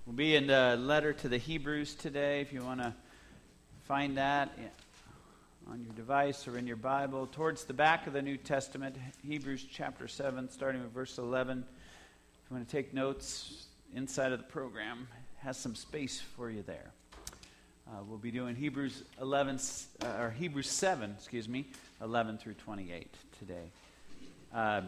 We'll be in the letter to the Hebrews today, if you want to find that on your device or in your Bible. Towards the back of the New Testament, Hebrews chapter 7, starting with verse 11. If you want to take notes, inside of the program has some space for you there. We'll be doing Hebrews 7, 11 through 28 today.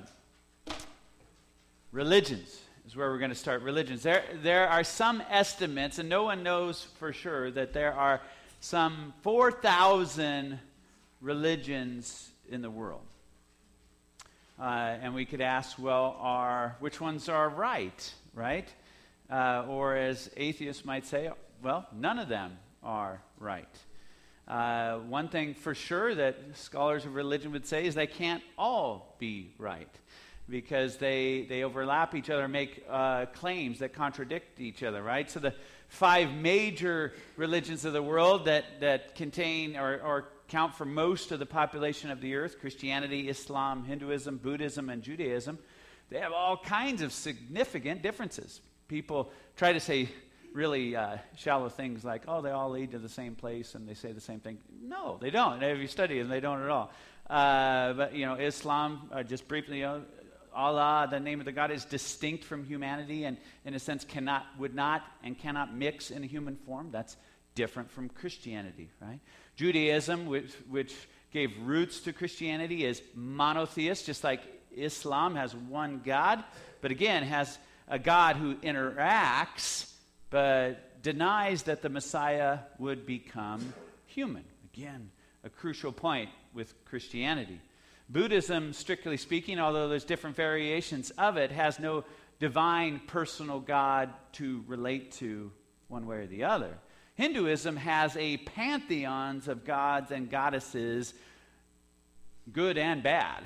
Religions is where we're going to start. Religions. There are some estimates, and no one knows for sure, that there are some 4,000 religions in the world. And we could ask, well, which ones are right? Or as atheists might say, well, none of them are right. One thing for sure that scholars of religion would say is they can't all be right, because they overlap each other, make claims that contradict each other, right? So the 5 major religions of the world that contain or count for most of the population of the earth, Christianity, Islam, Hinduism, Buddhism, and Judaism, they have all kinds of significant differences. People try to say really shallow things like, oh, they all lead to the same place and they say the same thing. No, they don't. If you study them, they don't at all. But, Islam, just briefly, Allah, the name of the God, is distinct from humanity and, in a sense, would not and cannot mix in a human form. That's different from Christianity, right? Judaism, which gave roots to Christianity, is monotheist, just like Islam has one God, but again, has a God who interacts, but denies that the Messiah would become human. Again, a crucial point with Christianity. Buddhism, strictly speaking, although there's different variations of it, has no divine personal God to relate to one way or the other. Hinduism has a pantheons of gods and goddesses, good and bad,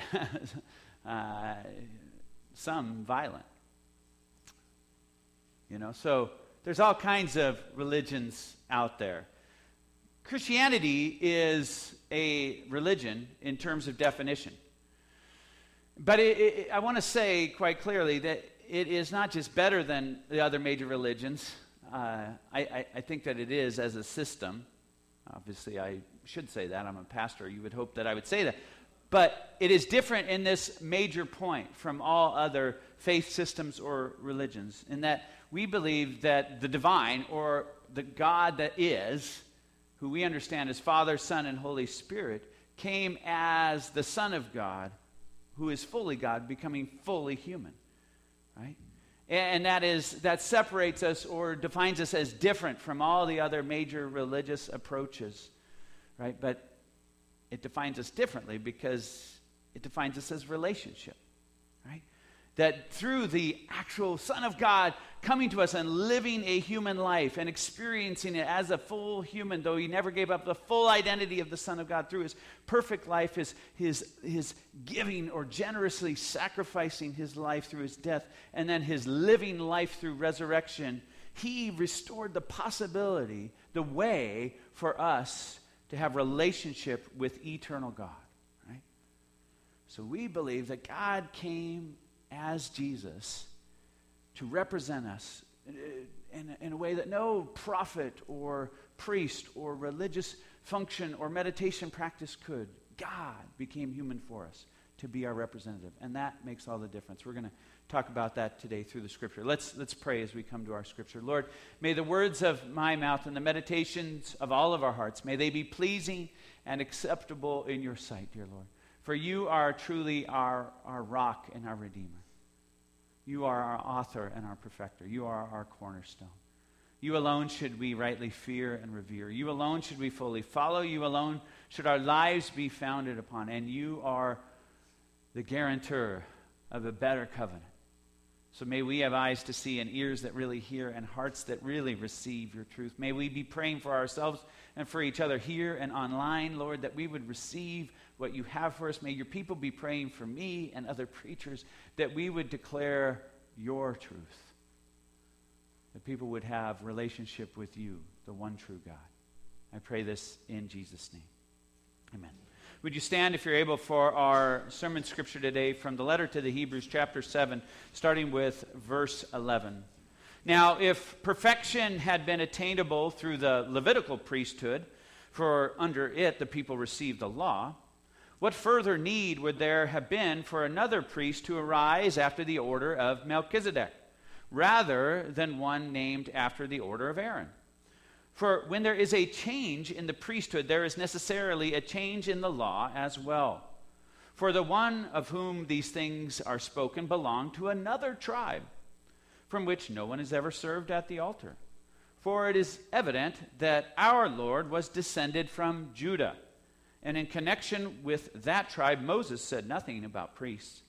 some violent. So there's all kinds of religions out there. Christianity is a religion in terms of definition. But I want to say quite clearly that it is not just better than the other major religions. I think that it is as a system. Obviously, I should say that. I'm a pastor. You would hope that I would say that. But it is different in this major point from all other faith systems or religions, in that we believe that the divine, or the God that is, who we understand as Father, Son, and Holy Spirit, came as the Son of God, who is fully God, becoming fully human, right? And that separates us or defines us as different from all the other major religious approaches, right? But it defines us differently because it defines us as relationship, right? That through the actual Son of God coming to us and living a human life and experiencing it as a full human, though he never gave up the full identity of the Son of God through his perfect life, his giving or generously sacrificing his life through his death, and then his living life through resurrection, he restored the possibility, the way for us to have relationship with eternal God, right? So we believe that God came as Jesus to represent us in a way that no prophet or priest or religious function or meditation practice could. God became human for us to be our representative, and that makes all the difference. We're going to talk about that today through the Scripture. Let's pray as we come to our Scripture. Lord, may the words of my mouth and the meditations of all of our hearts, may they be pleasing and acceptable in your sight, dear Lord. For you are truly our rock and our Redeemer. You are our author and our perfecter. You are our cornerstone. You alone should we rightly fear and revere. You alone should we fully follow. You alone should our lives be founded upon. And you are the guarantor of a better covenant. So may we have eyes to see and ears that really hear and hearts that really receive your truth. May we be praying for ourselves and for each other here and online, Lord, that we would receive what you have for us. May your people be praying for me and other preachers, that we would declare your truth, that people would have relationship with you, the one true God. I pray this in Jesus' name. Amen. Would you stand, if you're able, for our sermon scripture today from the letter to the Hebrews, chapter 7, starting with verse 11. Now, if perfection had been attainable through the Levitical priesthood, for under it the people received the law, what further need would there have been for another priest to arise after the order of Melchizedek, rather than one named after the order of Aaron? For when there is a change in the priesthood, there is necessarily a change in the law as well. For the one of whom these things are spoken belonged to another tribe, from which no one has ever served at the altar. For it is evident that our Lord was descended from Judah, and in connection with that tribe, Moses said nothing about priests.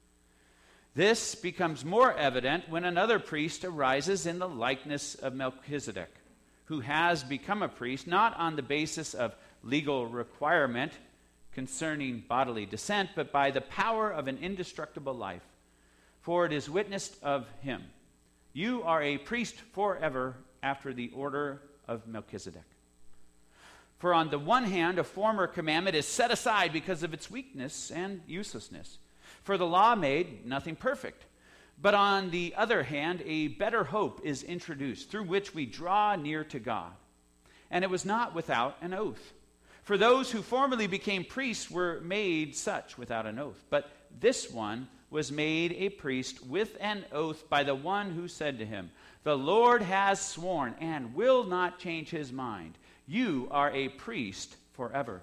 This becomes more evident when another priest arises in the likeness of Melchizedek, who has become a priest not on the basis of legal requirement concerning bodily descent, but by the power of an indestructible life. For it is witnessed of him, "You are a priest forever after the order of Melchizedek." For on the one hand, a former commandment is set aside because of its weakness and uselessness. For the law made nothing perfect. But on the other hand, a better hope is introduced, through which we draw near to God. And it was not without an oath. For those who formerly became priests were made such without an oath. But this one was made a priest with an oath by the one who said to him, "The Lord has sworn and will not change his mind. You are a priest forever."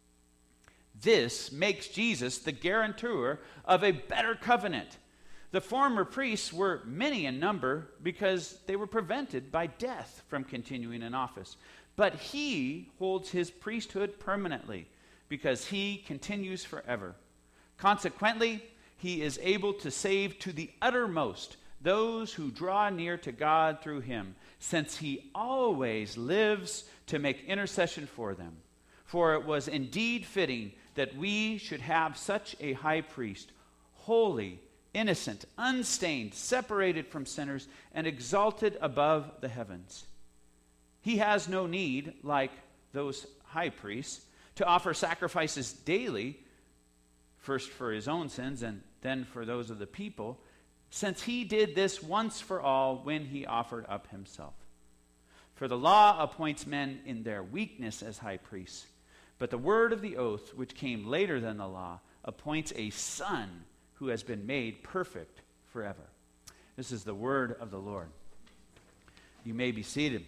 This makes Jesus the guarantor of a better covenant. The former priests were many in number because they were prevented by death from continuing in office. But he holds his priesthood permanently because he continues forever. Consequently, he is able to save to the uttermost those who draw near to God through him, since he always lives to make intercession for them. For it was indeed fitting that we should have such a high priest, holy, innocent, unstained, separated from sinners, and exalted above the heavens. He has no need, like those high priests, to offer sacrifices daily, first for his own sins and then for those of the people, since he did this once for all when he offered up himself. For the law appoints men in their weakness as high priests, but the word of the oath, which came later than the law, appoints a son who has been made perfect forever. This is the word of the Lord. You may be seated.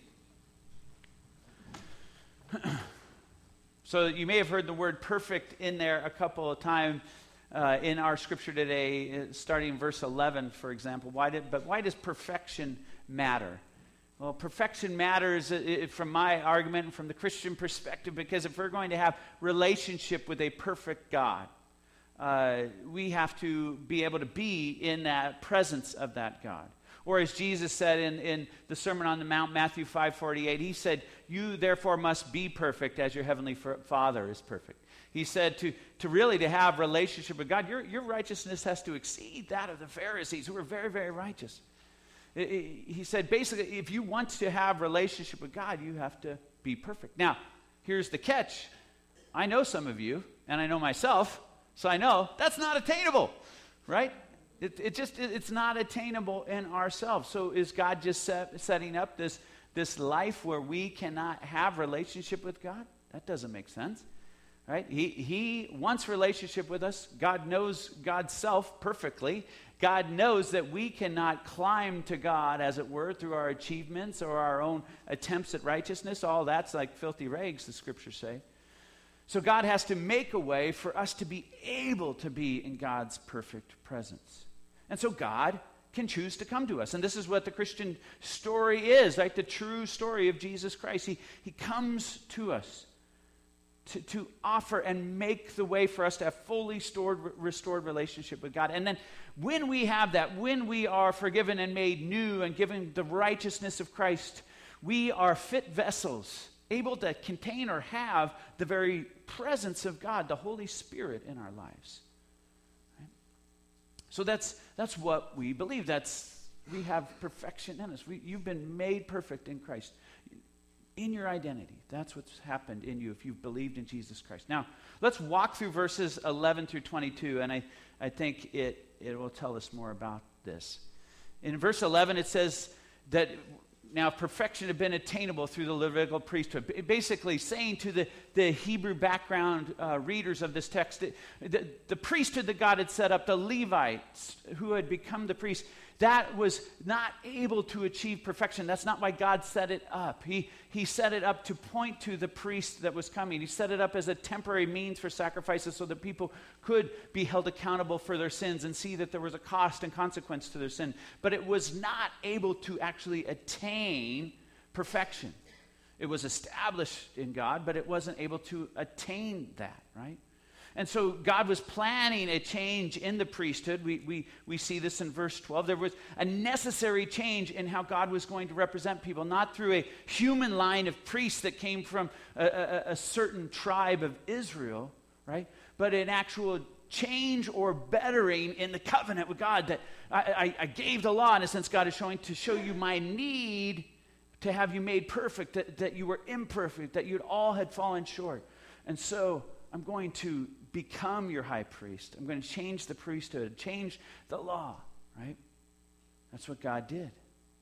So you may have heard the word perfect in there a couple of times in our scripture today, starting in verse 11, for example. Why does perfection matter? Well, perfection matters from my argument and from the Christian perspective, because if we're going to have relationship with a perfect God, we have to be able to be in that presence of that God. Or as Jesus said in the Sermon on the Mount, Matthew 5:48, he said, "You therefore must be perfect as your heavenly Father is perfect." He said to have relationship with God, your righteousness has to exceed that of the Pharisees, who were very, very righteous. He said, basically, if you want to have relationship with God, you have to be perfect. Now, here's the catch. I know some of you, and I know myself, so I know that's not attainable, right? It's not attainable in ourselves. So is God just setting up this life where we cannot have relationship with God? That doesn't make sense, right? He wants relationship with us. God knows God's self perfectly. God knows that we cannot climb to God, as it were, through our achievements or our own attempts at righteousness. All that's like filthy rags, the scriptures say. So God has to make a way for us to be able to be in God's perfect presence. And so God can choose to come to us. And this is what the Christian story is, right? The true story of Jesus Christ. He comes to us to offer and make the way for us to have fully restored relationship with God. And then when we have that, when we are forgiven and made new and given the righteousness of Christ, we are fit vessels, able to contain or have the very presence of God, the Holy Spirit in our lives. Right? So that's what we believe. We have perfection in us. You've been made perfect in Christ. In your identity. That's what's happened in you if you've believed in Jesus Christ. Now, let's walk through verses 11 through 22, and I think it will tell us more about this. In verse 11, it says, that now perfection had been attainable through the Levitical priesthood. Basically saying to the Hebrew background readers of this text, the priesthood that God had set up, the Levites who had become the priests, that was not able to achieve perfection. That's not why God set it up. He set it up to point to the priest that was coming. He set it up as a temporary means for sacrifices so that people could be held accountable for their sins and see that there was a cost and consequence to their sin. But it was not able to actually attain perfection. It was established in God, but it wasn't able to attain that, right? And so God was planning a change in the priesthood. We see this in verse 12. There was a necessary change in how God was going to represent people, not through a human line of priests that came from a certain tribe of Israel, right? But an actual change or bettering in the covenant with God, that I gave the law, in a sense, God is showing to show you my need to have you made perfect, that you were imperfect, that you all had fallen short. And so I'm going to become your high priest. I'm going to change the priesthood, change the law, right? That's what God did.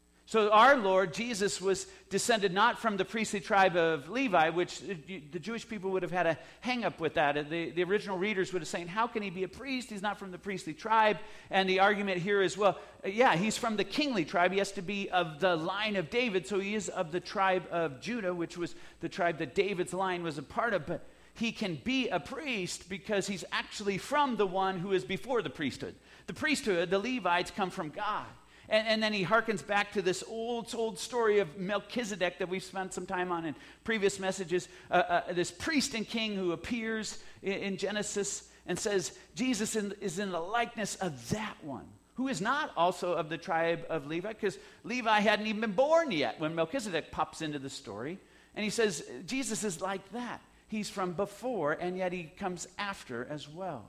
So our Lord Jesus was descended not from the priestly tribe of Levi, which the Jewish people would have had a hang up with that. The original readers would have said, how can he be a priest? He's not from the priestly tribe. And the argument here is, well, yeah, he's from the kingly tribe. He has to be of the line of David, so he is of the tribe of Judah, which was the tribe that David's line was a part of. But he can be a priest because he's actually from the one who is before the priesthood. The priesthood, the Levites, come from God. And then he harkens back to this old story of Melchizedek that we've spent some time on in previous messages. This priest and king who appears in Genesis and says, Jesus is in the likeness of that one, who is not also of the tribe of Levi, because Levi hadn't even been born yet when Melchizedek pops into the story. And he says, Jesus is like that. He's from before, and yet he comes after as well.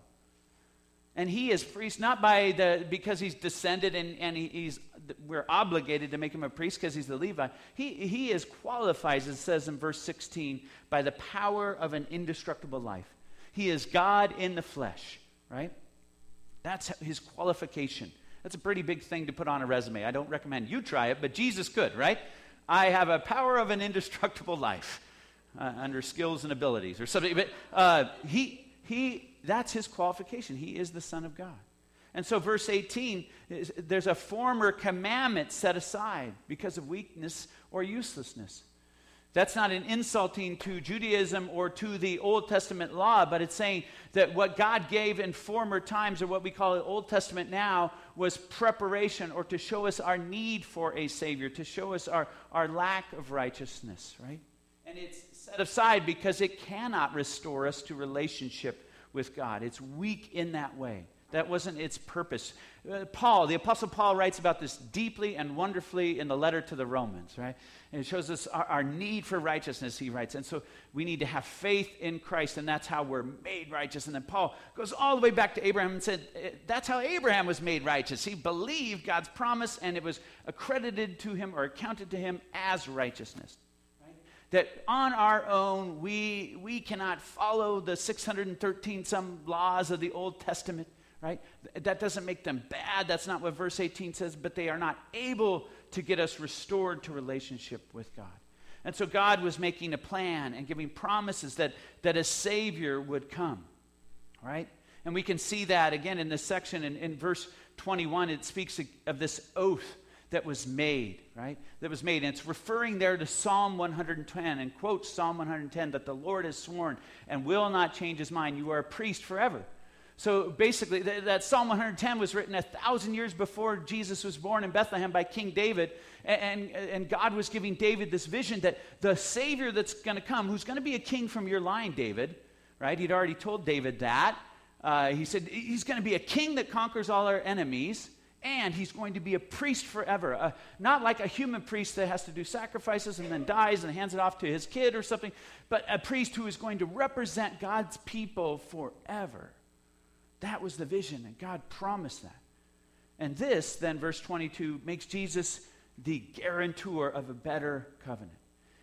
And he is priest not because he's descended and we're obligated to make him a priest because he's the Levi. He is qualified, as it says in verse 16, by the power of an indestructible life. He is God in the flesh, right? That's his qualification. That's a pretty big thing to put on a resume. I don't recommend you try it, but Jesus could, right? I have a power of an indestructible life. Under skills and abilities or something, but that's his qualification. He is the Son of God. And so verse 18, there's a former commandment set aside because of weakness or uselessness. That's not an insulting to Judaism or to the Old Testament law, but it's saying that what God gave in former times, or what we call the Old Testament now, was preparation, or to show us our need for a Savior, to show us our lack of righteousness, right? And it's set aside because it cannot restore us to relationship with God. It's weak in that way. That wasn't its purpose. The Apostle Paul writes about this deeply and wonderfully in the letter to the Romans, right? And it shows us our need for righteousness, he writes. And so we need to have faith in Christ, and that's how we're made righteous. And then Paul goes all the way back to Abraham and said, that's how Abraham was made righteous. He believed God's promise, and it was accredited to him or accounted to him as righteousness. That on our own, we cannot follow the 613 some laws of the Old Testament, right? That doesn't make them bad. That's not what verse 18 says, but they are not able to get us restored to relationship with God. And so God was making a plan and giving promises that a Savior would come, right? And we can see that again in this section in verse 21. It speaks of this oath that was made, right? That was made. And it's referring there to Psalm 110 and quotes Psalm 110 that the Lord has sworn and will not change his mind. You are a priest forever. So basically, that Psalm 110 was written 1,000 years before Jesus was born in Bethlehem by King David. And God was giving David this vision that the Savior that's going to come, who's going to be a king from your line, David, right? He'd already told David that. He said he's going to be a king that conquers all our enemies. And he's going to be a priest forever. Not like a human priest that has to do sacrifices and then dies and hands it off to his kid or something, but a priest who is going to represent God's people forever. That was the vision, and God promised that. And this, then, verse 22, makes Jesus the guarantor of a better covenant.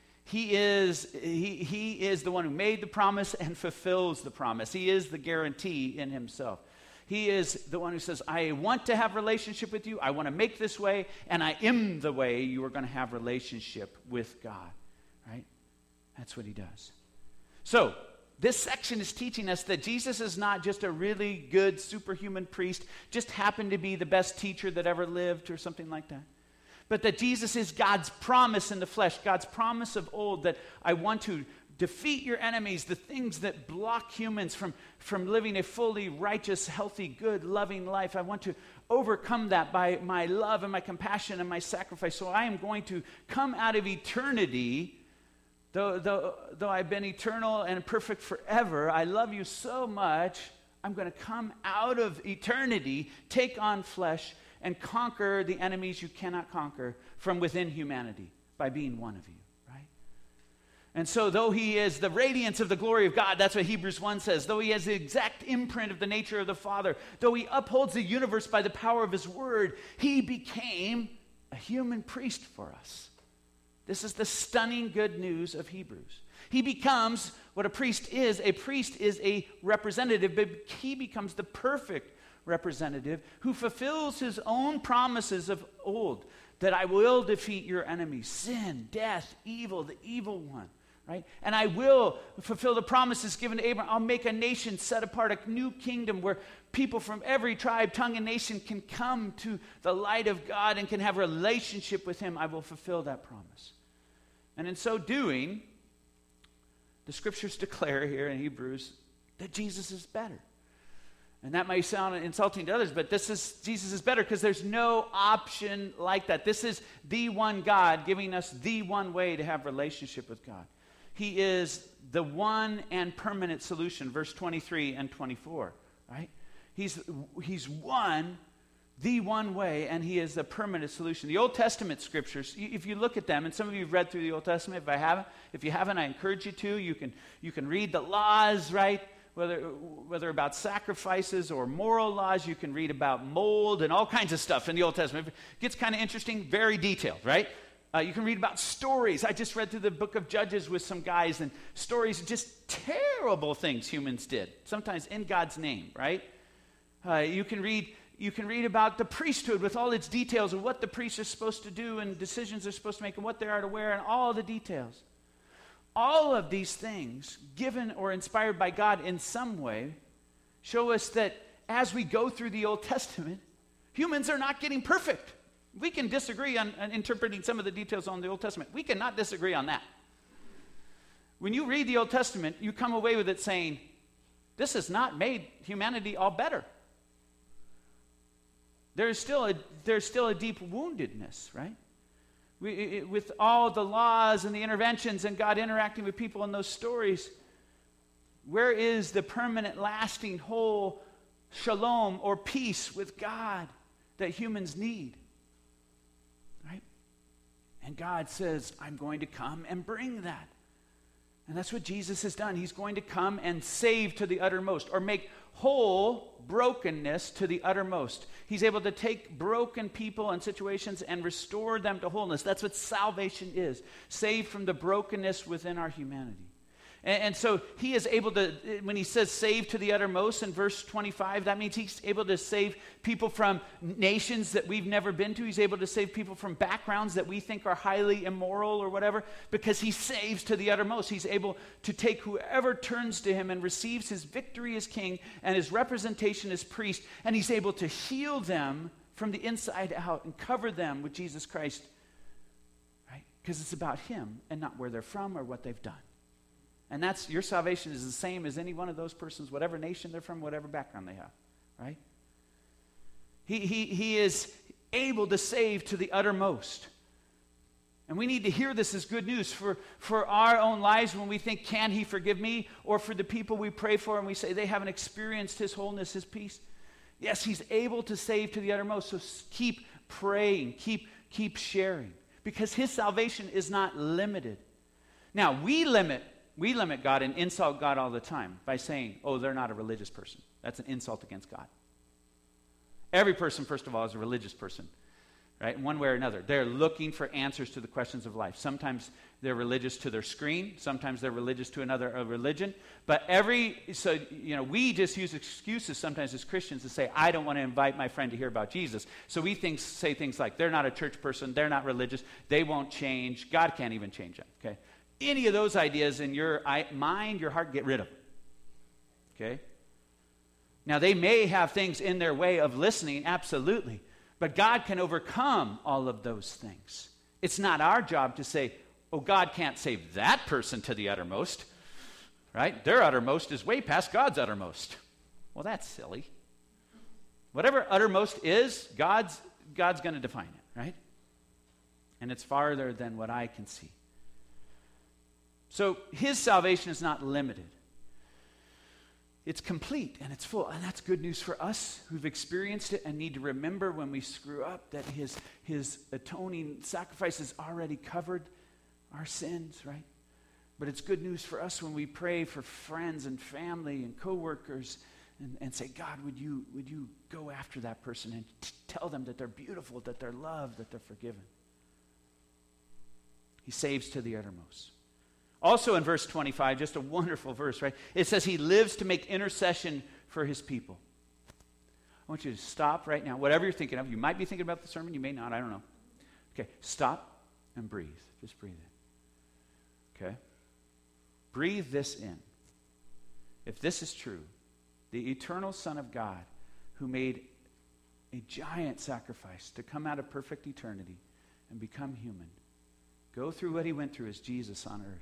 He is the one who made the promise and fulfills the promise. He is the guarantee in himself. He is the one who says, I want to have relationship with you. I want to make this way, and I am the way you are going to have relationship with God, right? That's what he does. So, this section is teaching us that Jesus is not just a really good superhuman priest, just happened to be the best teacher that ever lived or something like that. But that Jesus is God's promise in the flesh, God's promise of old, that I want to defeat your enemies, the things that block humans from living a fully righteous, healthy, good, loving life. I want to overcome that by my love and my compassion and my sacrifice. So I am going to come out of eternity. Though I've been eternal and perfect forever, I love you so much, I'm going to come out of eternity, take on flesh, and conquer the enemies you cannot conquer from within humanity by being one of you, right? And so though he is the radiance of the glory of God, that's what Hebrews 1 says, though he has the exact imprint of the nature of the Father, though he upholds the universe by the power of his word, he became a human priest for us. This is the stunning good news of Hebrews. He becomes what a priest is. A priest is a representative, but he becomes the perfect representative who fulfills his own promises of old, that I will defeat your enemies, sin, death, evil, the evil one, right? And I will fulfill the promises given to Abraham. I'll make a nation set apart, a new kingdom where people from every tribe, tongue, and nation can come to the light of God and can have a relationship with him. I will fulfill that promise. And in so doing, the scriptures declare here in Hebrews that Jesus is better. And that may sound insulting to others, but Jesus is better because there's no option like that. This is the one God giving us the one way to have relationship with God. He is the one and permanent solution, verse 23 and 24, right? He's one, the one way, and he is the permanent solution. The Old Testament scriptures, if you look at them, and some of you have read through the Old Testament, if you haven't, I encourage you to. You can read the laws, right? Whether about sacrifices or moral laws, you can read about mold and all kinds of stuff in the Old Testament. It gets kind of interesting, very detailed, right? You can read about stories. I just read through the book of Judges with some guys, and stories of just terrible things humans did, sometimes in God's name, right? You can read about the priesthood with all its details of what the priests are supposed to do and decisions they're supposed to make and what they are to wear and all the details. All of these things, given or inspired by God in some way, show us that as we go through the Old Testament, humans are not getting perfect. We can disagree on interpreting some of the details on the Old Testament. We cannot disagree on that. When you read the Old Testament, you come away with it saying, this has not made humanity all better. There's still a deep woundedness, right? With all the laws and the interventions and God interacting with people in those stories, where is the permanent, lasting, whole shalom or peace with God that humans need? Right? And God says, I'm going to come and bring that. And that's what Jesus has done. He's going to come and save to the uttermost, or make whole brokenness to the uttermost. He's able to take broken people and situations and restore them to wholeness. That's what salvation is. Save from the brokenness within our humanity. And so he is able to, when he says save to the uttermost in verse 25, that means he's able to save people from nations that we've never been to. He's able to save people from backgrounds that we think are highly immoral or whatever, because he saves to the uttermost. He's able to take whoever turns to him and receives his victory as king and his representation as priest, and he's able to heal them from the inside out and cover them with Jesus Christ, right? Because it's about him and not where they're from or what they've done. And that's, your salvation is the same as any one of those persons, whatever nation they're from, whatever background they have, right? He is able to save to the uttermost. And we need to hear this as good news for our own lives when we think, can he forgive me? Or for the people we pray for and we say they haven't experienced his wholeness, his peace. Yes, he's able to save to the uttermost. So keep praying, keep sharing. Because his salvation is not limited. Now, we limit God and insult God all the time by saying, oh, they're not a religious person. That's an insult against God. Every person, first of all, is a religious person. right? In one way or another. They're looking for answers to the questions of life. Sometimes they're religious to their screen. Sometimes they're religious to another religion. But we just use excuses sometimes as Christians to say, I don't want to invite my friend to hear about Jesus. So we say things like, they're not a church person, they're not religious, they won't change, God can't even change them, okay? Any of those ideas in your mind, your heart, get rid of them, okay? Now, they may have things in their way of listening, absolutely. But God can overcome all of those things. It's not our job to say, oh, God can't save that person to the uttermost, right? Their uttermost is way past God's uttermost. Well, that's silly. Whatever uttermost is, God's going to define it, right? And it's farther than what I can see. So his salvation is not limited. It's complete and it's full. And that's good news for us who've experienced it and need to remember when we screw up that his atoning sacrifice has already covered our sins, right? But it's good news for us when we pray for friends and family and coworkers and say, God, would you go after that person and tell them that they're beautiful, that they're loved, that they're forgiven. He saves to the uttermost. Also in verse 25, just a wonderful verse, right? It says he lives to make intercession for his people. I want you to stop right now. Whatever you're thinking of, you might be thinking about the sermon, you may not, I don't know. Okay, stop and breathe. Just breathe in. Okay? Breathe this in. If this is true, the eternal Son of God who made a giant sacrifice to come out of perfect eternity and become human, go through what he went through as Jesus on earth,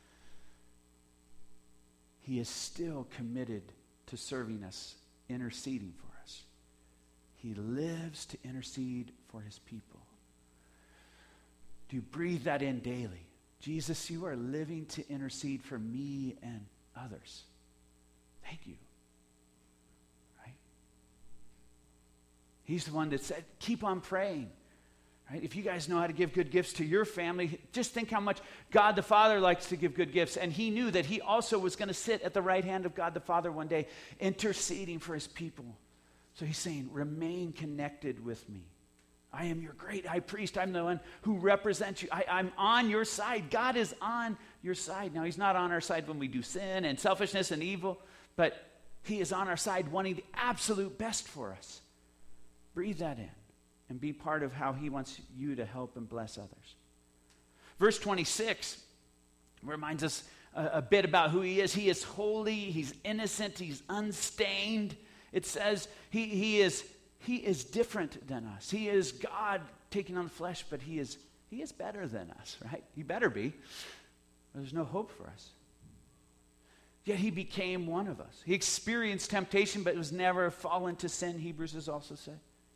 he is still committed to serving us, interceding for us. He lives to intercede for his people. Do you breathe that in daily? Jesus, you are living to intercede for me and others. Thank you. Right? He's the one that said, keep on praying. Right? If you guys know how to give good gifts to your family, just think how much God the Father likes to give good gifts. And he knew that he also was going to sit at the right hand of God the Father one day, interceding for his people. So he's saying, remain connected with me. I am your great high priest. I'm the one who represents you. I'm on your side. God is on your side. Now, he's not on our side when we do sin and selfishness and evil, but he is on our side wanting the absolute best for us. Breathe that in and be part of how he wants you to help and bless others. Verse 26 reminds us a bit about who he is. He is holy. He's innocent. He's unstained. It says he is different than us. He is God taking on the flesh, but he is better than us, right? He better be. There's no hope for us. Yet he became one of us. He experienced temptation, but was never fallen to sin, Hebrews has also said.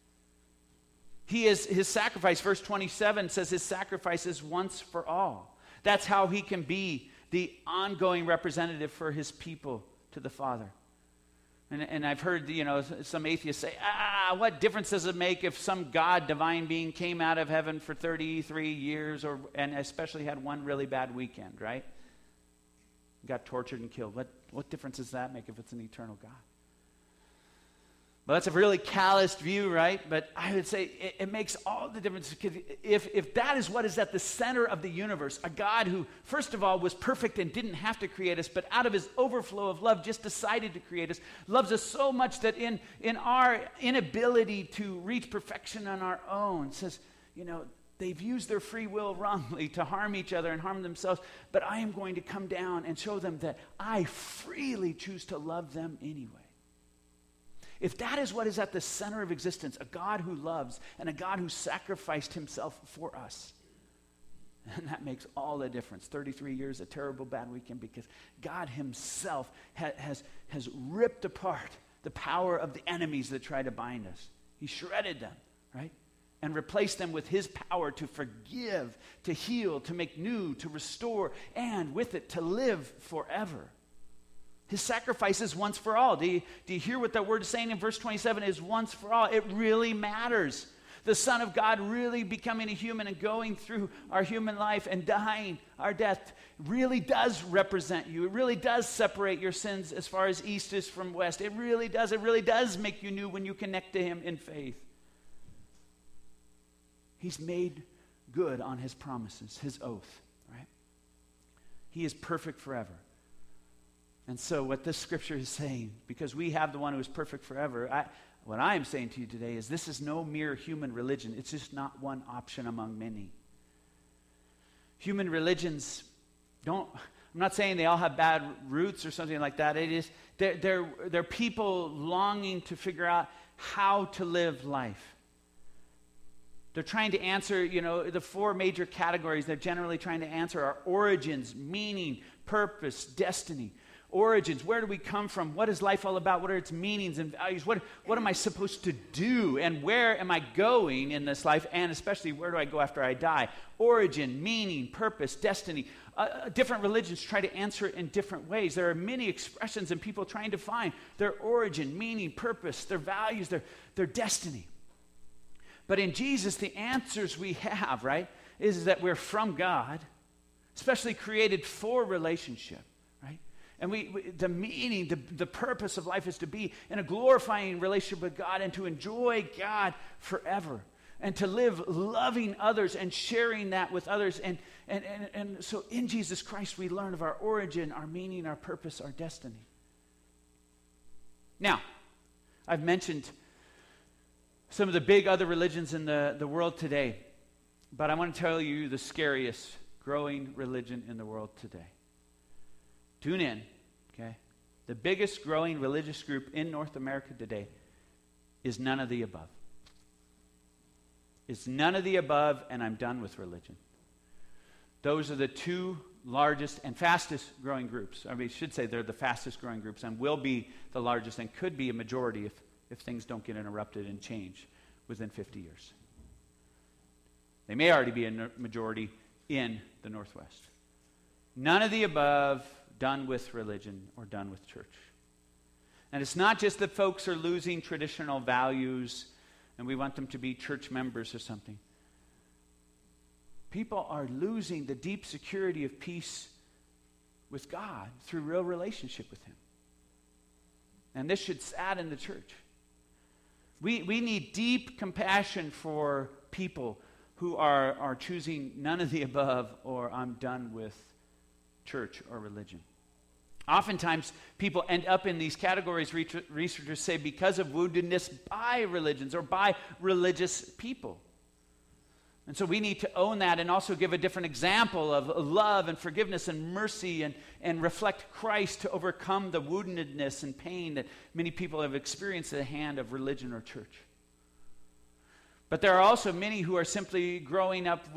He is his sacrifice. Verse 27 says his sacrifice is once for all. That's how he can be the ongoing representative for his people to the Father. And I've heard, some atheists say, what difference does it make if some God, divine being, came out of heaven for 33 years and especially had one really bad weekend, right? Got tortured and killed. What difference does that make if it's an eternal God? Well, that's a really calloused view, right? But I would say it makes all the difference. If that is what is at the center of the universe, a God who, first of all, was perfect and didn't have to create us, but out of his overflow of love just decided to create us, loves us so much that in our inability to reach perfection on our own, says, they've used their free will wrongly to harm each other and harm themselves, but I am going to come down and show them that I freely choose to love them anyway. If that is what is at the center of existence, a God who loves and a God who sacrificed himself for us, and that makes all the difference. 33 years, a terrible bad weekend, because God himself has ripped apart the power of the enemies that try to bind us. He shredded them, right? And replaced them with his power to forgive, to heal, to make new, to restore, and with it to live forever. His sacrifice is once for all. Do you hear what that word is saying in verse 27? Is once for all. It really matters. The Son of God really becoming a human and going through our human life and dying our death really does represent you. It really does separate your sins as far as east is from west. It really does. It really does make you new when you connect to him in faith. He's made good on his promises, his oath, right? He is perfect forever. And so what this scripture is saying, because we have the one who is perfect forever, what I am saying to you today is this is no mere human religion. It's just not one option among many. Human religions don't, I'm not saying they all have bad roots or something like that. It is, they're people longing to figure out how to live life. They're trying to answer, the four major categories they're generally trying to answer are origins, meaning, purpose, destiny. Origins, where do we come from? What is life all about? What are its meanings and values? What am I supposed to do? And where am I going in this life? And especially, where do I go after I die? Origin, meaning, purpose, destiny. Different religions try to answer it in different ways. There are many expressions and people trying to find their origin, meaning, purpose, their values, their destiny. But in Jesus, the answers we have, right, is that we're from God, especially created for relationship, right? And the meaning, the purpose of life is to be in a glorifying relationship with God and to enjoy God forever and to live loving others and sharing that with others. And so in Jesus Christ, we learn of our origin, our meaning, our purpose, our destiny. Now, I've mentioned some of the big other religions in the world today, but I want to tell you the scariest growing religion in the world today. Tune in, okay? The biggest growing religious group in North America today is none of the above. It's none of the above, and I'm done with religion. Those are the two largest and fastest growing groups. I should say they're the fastest growing groups and will be the largest and could be a majority if things don't get interrupted and change within 50 years. They may already be a majority in the Northwest. None of the above, done with religion or done with church. And it's not just that folks are losing traditional values and we want them to be church members or something. People are losing the deep security of peace with God through real relationship with Him. And this should sadden the church. We need deep compassion for people who are choosing none of the above or I'm done with church or religion. Oftentimes, people end up in these categories, researchers say, because of woundedness by religions or by religious people. And so we need to own that and also give a different example of love and forgiveness and mercy and reflect Christ to overcome the woundedness and pain that many people have experienced at the hand of religion or church. But there are also many who are simply growing up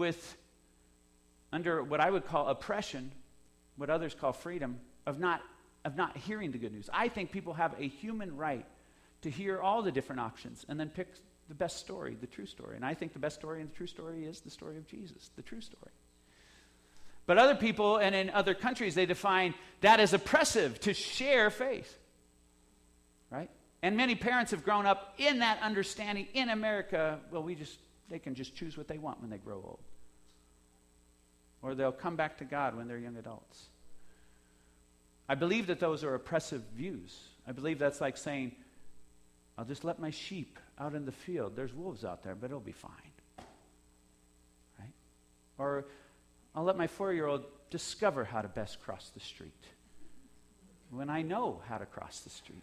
under what I would call oppression, what others call freedom, of not hearing the good news. I think people have a human right to hear all the different options and then pick the best story, the true story. And I think the best story and the true story is the story of Jesus, the true story. But other people and in other countries, they define that as oppressive to share faith, right? And many parents have grown up in that understanding in America. Well, they can just choose what they want when they grow old. Or they'll come back to God when they're young adults. I believe that those are oppressive views. I believe that's like saying, I'll just let my sheep out in the field. There's wolves out there, but it'll be fine. Right? Or I'll let my 4-year-old discover how to best cross the street when I know how to cross the street.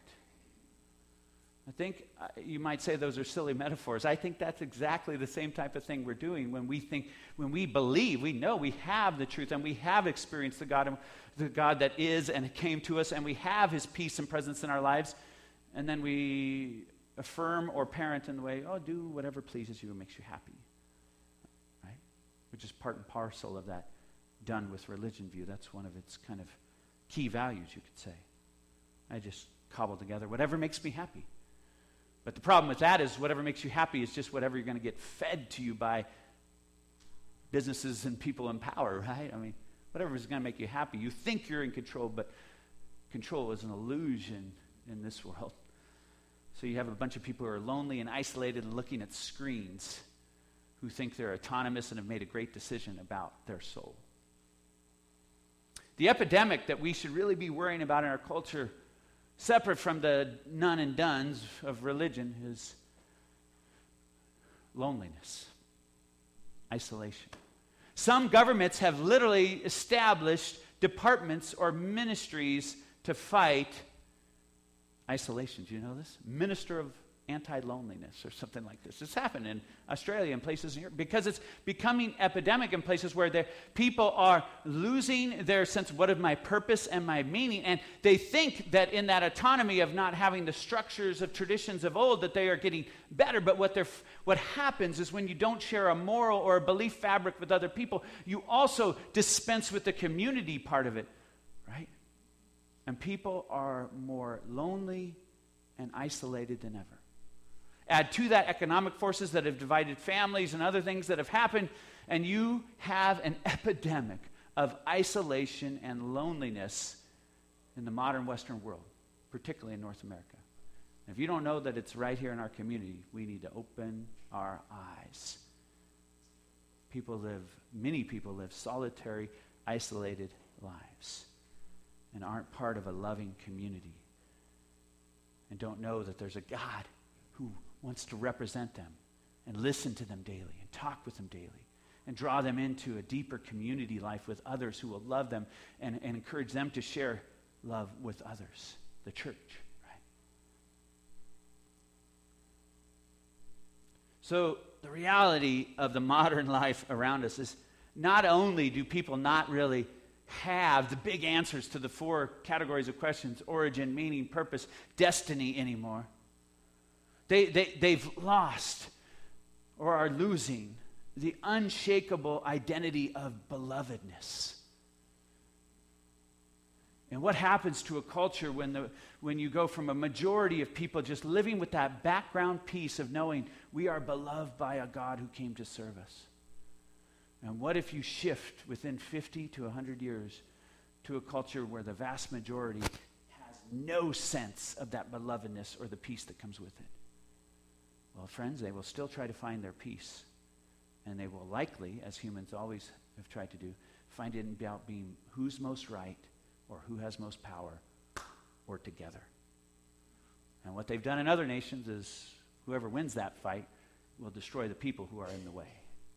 I think you might say those are silly metaphors. I think that's exactly the same type of thing we're doing when we believe, we know we have the truth and we have experienced the God that is and came to us and we have His peace and presence in our lives. And then we affirm or parent in the way, do whatever pleases you and makes you happy. Right? Which is part and parcel of that done with religion view. That's one of its kind of key values, you could say. I just cobble together whatever makes me happy. But the problem with that is whatever makes you happy is just whatever you're going to get fed to you by businesses and people in power, right? I mean, whatever is going to make you happy. You think you're in control, but control is an illusion in this world. So you have a bunch of people who are lonely and isolated and looking at screens who think they're autonomous and have made a great decision about their soul. The epidemic that we should really be worrying about in our culture, separate from the none and dones of religion, is loneliness. isolation. Some governments have literally established departments or ministries to fight isolation. Do you know this? Minister of anti-loneliness or something like this. It's happened in Australia and places in Europe because it's becoming epidemic in places where people are losing their sense of what is my purpose and my meaning, and they think that in that autonomy of not having the structures of traditions of old that they are getting better. But what happens is when you don't share a moral or a belief fabric with other people, you also dispense with the community part of it, right? And people are more lonely and isolated than ever. Add to that economic forces that have divided families and other things that have happened, and you have an epidemic of isolation and loneliness in the modern Western world, particularly in North America. And if you don't know that it's right here in our community, we need to open our eyes. Many people live solitary, isolated lives and aren't part of a loving community and don't know that there's a God who wants to represent them and listen to them daily and talk with them daily and draw them into a deeper community life with others who will love them and encourage them to share love with others, the church, right? So the reality of the modern life around us is not only do people not really have the big answers to the 4 categories of questions, origin, meaning, purpose, destiny anymore. They've lost or are losing the unshakable identity of belovedness. And what happens to a culture when you go from a majority of people just living with that background piece of knowing we are beloved by a God who came to serve us? And what if you shift within 50 to 100 years to a culture where the vast majority has no sense of that belovedness or the peace that comes with it? Well, friends, they will still try to find their peace. And they will likely, as humans always have tried to do, find it about being who's most right or who has most power or together. And what they've done in other nations is whoever wins that fight will destroy the people who are in the way.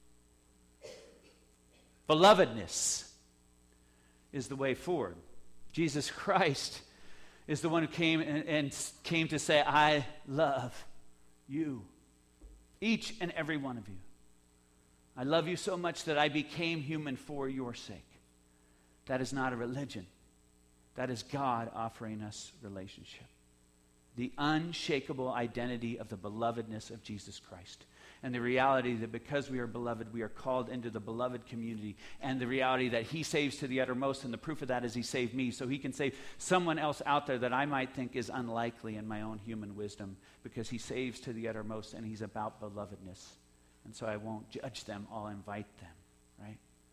Belovedness is the way forward. Jesus Christ is the one who came to say, I love you, each and every one of you. I love you so much that I became human for your sake. That is not a religion. That is God offering us relationship. The unshakable identity of the belovedness of Jesus Christ. And the reality that because we are beloved, we are called into the beloved community. And the reality that he saves to the uttermost, and the proof of that is he saved me, so he can save someone else out there that I might think is unlikely in my own human wisdom, because he saves to the uttermost, and he's about belovedness. And so I won't judge them, I'll invite them, right?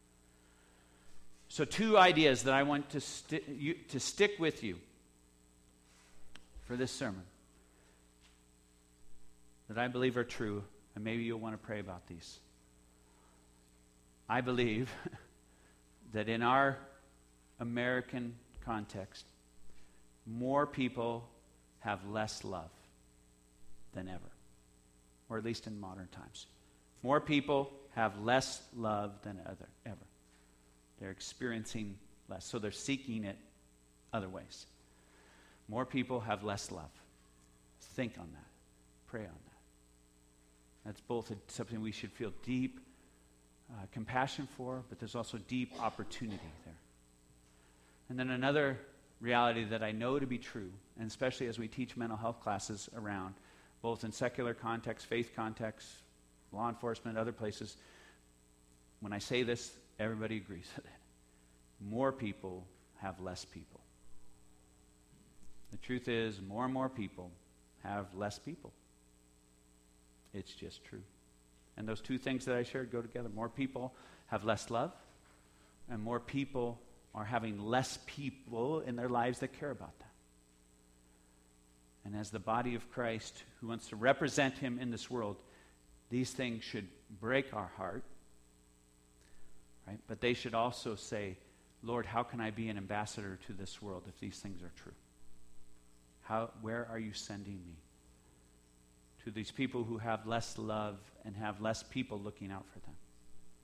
So 2 ideas that I want to stick with you for this sermon that I believe are true. And maybe you'll want to pray about these. I believe that in our American context, more people have less love than ever, or at least in modern times. More people have less love than ever. They're experiencing less, so they're seeking it other ways. More people have less love. Think on that. Pray on that. That's both something we should feel deep compassion for, but there's also deep opportunity there. And then another reality that I know to be true, and especially as we teach mental health classes around, both in secular context, faith context, law enforcement, other places, when I say this, everybody agrees with it. More people have less people. The truth is, more and more people have less people. It's just true. And those 2 things that I shared go together. More people have less love, and more people are having less people in their lives that care about them. And as the body of Christ who wants to represent him in this world, these things should break our heart, right? But they should also say, Lord, how can I be an ambassador to this world if these things are true? Where are you sending me? To these people who have less love and have less people looking out for them.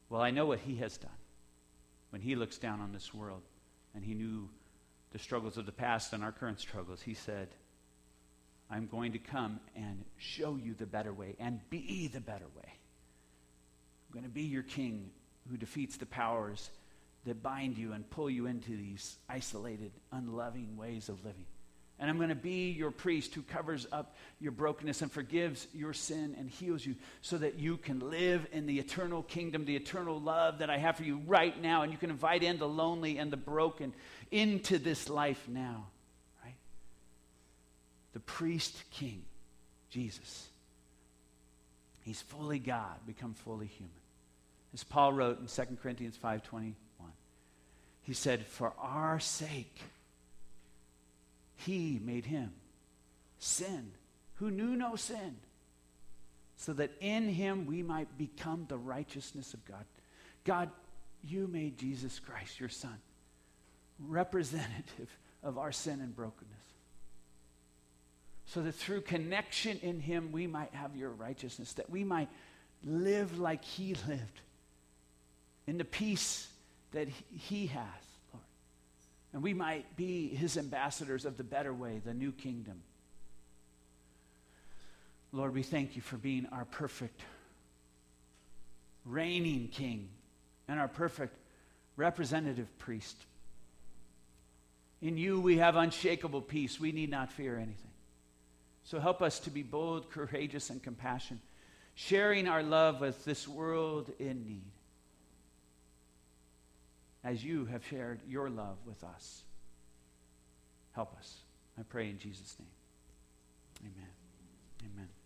Well, I know what he has done when he looks down on this world and he knew the struggles of the past and our current struggles. He said, I'm going to come and show you the better way and be the better way. I'm going to be your king who defeats the powers that bind you and pull you into these isolated, unloving ways of living. And I'm going to be your priest who covers up your brokenness and forgives your sin and heals you so that you can live in the eternal kingdom, the eternal love that I have for you right now. And you can invite in the lonely and the broken into this life now, right? The priest king, Jesus. He's fully God, become fully human. As Paul wrote in 2 Corinthians 5:21, he said, for our sake, he made him sin who knew no sin, so that in him we might become the righteousness of God. God, you made Jesus Christ, your son, representative of our sin and brokenness, so that through connection in him we might have your righteousness, that we might live like he lived, in the peace that he has, Lord. And we might be his ambassadors of the better way, the new kingdom. Lord, we thank you for being our perfect reigning king and our perfect representative priest. In you we have unshakable peace. We need not fear anything. So help us to be bold, courageous, and compassionate, sharing our love with this world in need, as you have shared your love with us. Help us. I pray in Jesus' name. Amen. Amen.